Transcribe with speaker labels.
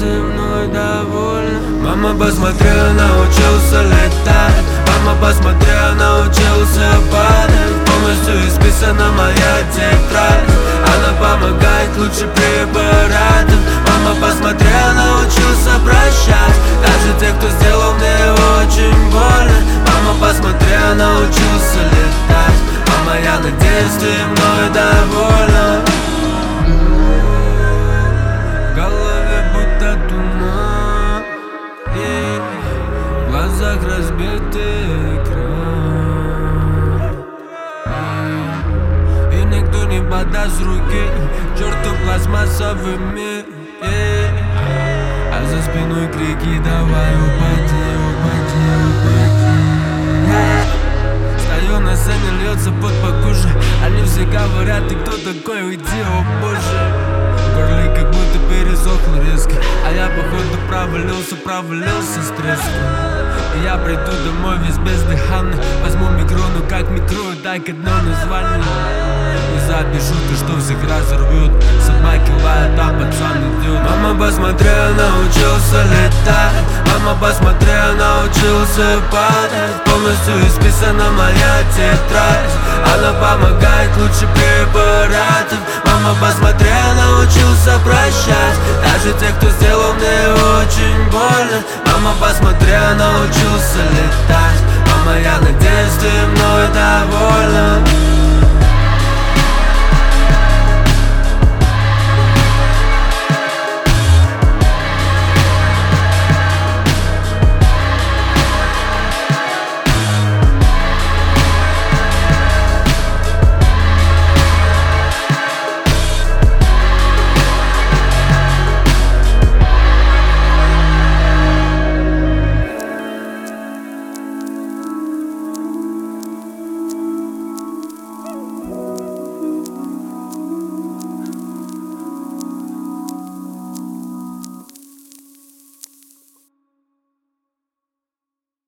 Speaker 1: ты мной довольна? Мама, посмотри, научился летать. Мама, посмотри, научился падать. Полностью исписана моя тетрадь. Она помогает лучше препаратов. Мама, посмотри, научился прощать даже тех, кто сделал мне очень больно. Мама, посмотри, научился летать. Мама, я надеюсь, ты мной довольна. В голове будто туман, и в глазах разбитый экран, и никто не подаст руки черту пластмассовый мир, а за спиной крики: давай упади, упади, упади. Стою на сцене, льется пот по коже. Они все говорят: ты кто такой, уйди, о боже. В горле как будто пересохло резко, а я походу провалился с треском. И я приду домой весь бездыханный. Возьму микро, ну как микро, так одно название. Не запишу то, что всех разорвет. Собаки лают, а пацан идет. Мама, посмотри, научился летать. Мама, посмотри, научился падать. Полностью исписана моя тетрадь. Она помогает лучше препаратов. Мама, посмотри, научился прощать даже тех, кто сделал мне очень больно. Мама, посмотри, научился летать. Мама, я надеюсь, ты мной довольна.